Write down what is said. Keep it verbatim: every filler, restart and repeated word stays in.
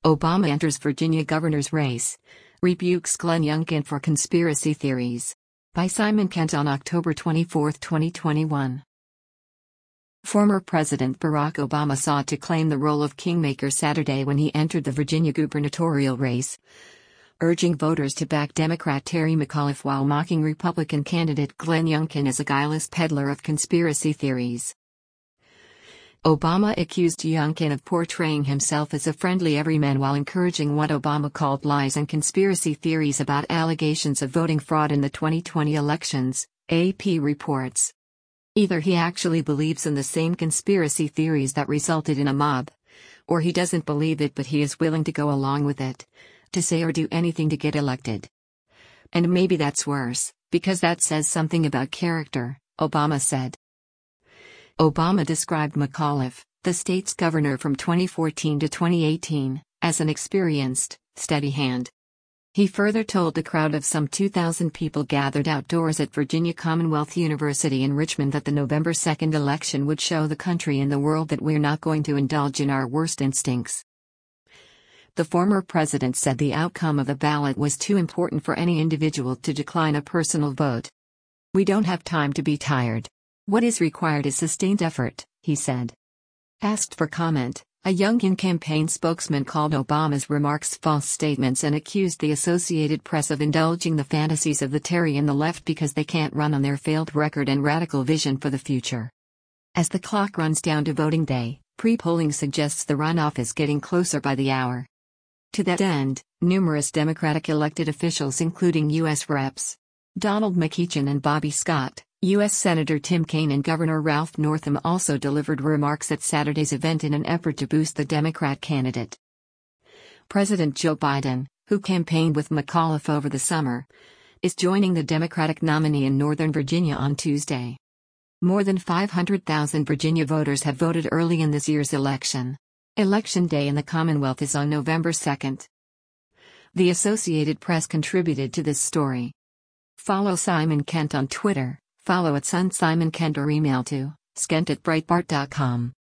Obama enters Virginia governor's race. Rebukes Glenn Youngkin for conspiracy theories. By Simon Kent on October twenty-fourth, twenty twenty-one. Former President Barack Obama sought to claim the role of kingmaker Saturday when he entered the Virginia gubernatorial race, urging voters to back Democrat Terry McAuliffe while mocking Republican candidate Glenn Youngkin as a guileless peddler of conspiracy theories. Obama accused Youngkin of portraying himself as a friendly everyman while encouraging what Obama called lies and conspiracy theories about allegations of voting fraud in the twenty twenty elections, A P reports. Either he actually believes in the same conspiracy theories that resulted in a mob, or he doesn't believe it but he is willing to go along with it, to say or do anything to get elected. And maybe that's worse, because that says something about character, Obama said. Obama described McAuliffe, the state's governor from twenty fourteen to twenty eighteen, as an experienced, steady hand. He further told the crowd of some two thousand people gathered outdoors at Virginia Commonwealth University in Richmond that the November second election would show the country and the world that we're not going to indulge in our worst instincts. The former president said the outcome of the ballot was too important for any individual to decline a personal vote. "We don't have time to be tired. What is required is sustained effort," he said. Asked for comment, a Youngkin campaign spokesman called Obama's remarks false statements and accused the Associated Press of indulging the fantasies of the Terry and the left because they can't run on their failed record and radical vision for the future. As the clock runs down to voting day, pre-polling suggests the runoff is getting closer by the hour. To that end, numerous Democratic elected officials including U S Reps Donald McEachin and Bobby Scott, U S Senator Tim Kaine and Governor Ralph Northam also delivered remarks at Saturday's event in an effort to boost the Democrat candidate. President Joe Biden, who campaigned with McAuliffe over the summer, is joining the Democratic nominee in Northern Virginia on Tuesday. More than five hundred thousand Virginia voters have voted early in this year's election. Election Day in the Commonwealth is on November second. The Associated Press contributed to this story. Follow Simon Kent on Twitter, follow at Sun Simon Kent or email to skent at breitbart dot com.